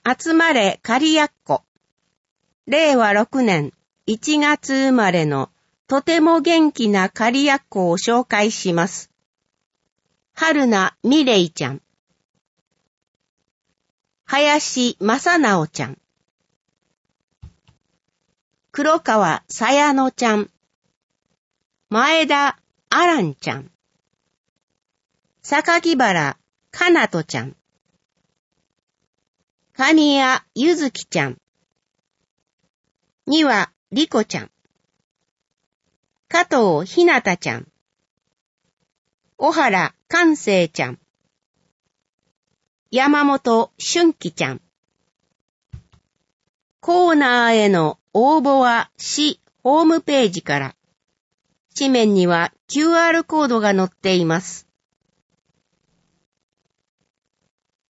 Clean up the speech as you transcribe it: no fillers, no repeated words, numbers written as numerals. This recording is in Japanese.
集まれ仮やっこ。令和6年1月生まれのとても元気な仮やっこを紹介します。春名みれいちゃん。林正直ちゃん。黒川さやのちゃん。前田あらんちゃん。榊原かなとちゃん。蟹谷ゆずきちゃん。にわりこちゃん。加藤ひなたちゃん。小原かんせいちゃん。山本俊樹ちゃん。コーナーへの応募は市ホームページから。紙面には QR コードが載っています。